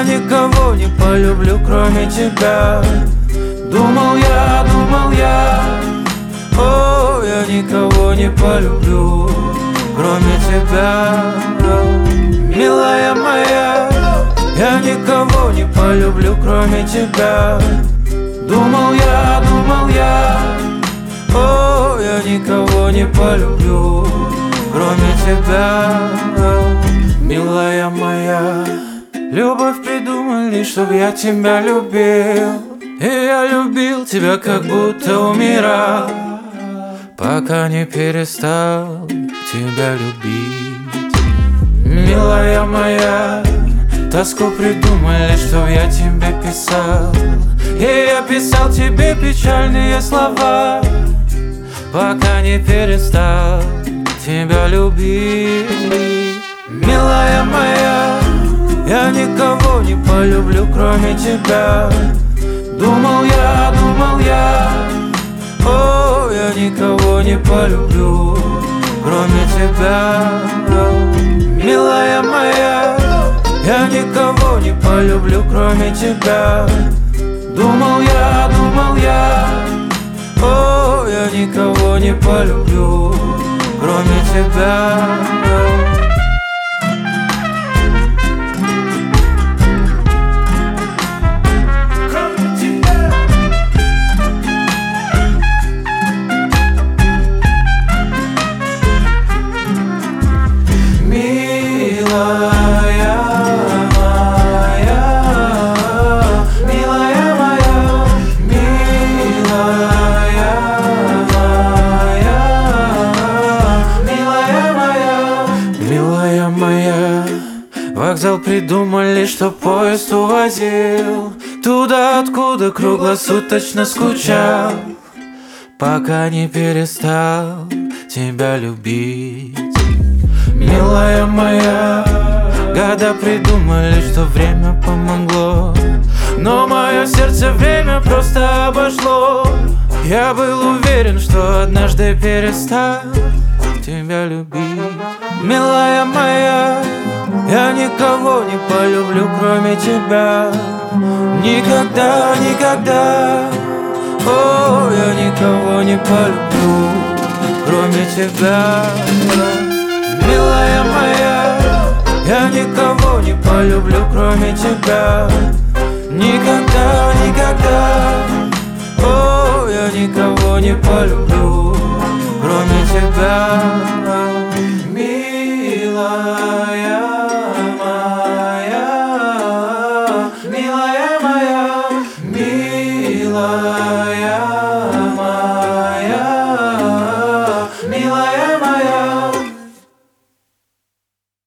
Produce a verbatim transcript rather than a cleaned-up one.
Я никого не полюблю, кроме тебя. Думал я, думал я, о, я никого не полюблю, кроме тебя. Милая моя, я никого не полюблю, кроме тебя. Думал я, думал я, о, я никого не полюблю, кроме тебя. Милая моя, любовь придумали, чтоб я тебя любил. И я любил тебя, как будто умирал, пока не перестал тебя любить. Милая моя, тоску придумали, чтоб я тебе писал. И я писал тебе печальные слова, пока не перестал тебя любить. Милая моя, я никого не полюблю, кроме тебя. Думал я, думал я, о, я никого не полюблю, кроме тебя. Милая моя, я никого не полюблю, кроме тебя. Думал я, думал я, о, я никого не полюблю, кроме тебя. Вокзал придумали, что поезд увозил туда, откуда круглосуточно скучал, пока не перестал тебя любить. Милая моя, года придумали, что время помогло, но мое сердце время просто обошло. Я был уверен, что однажды перестал тебя любить. Милая моя, я никого не полюблю, кроме тебя. Никогда, никогда, о, я никого не полюблю, кроме тебя. Милая моя, я никого не полюблю, кроме тебя. Никогда, никогда, о, я никого не полюблю, кроме тебя.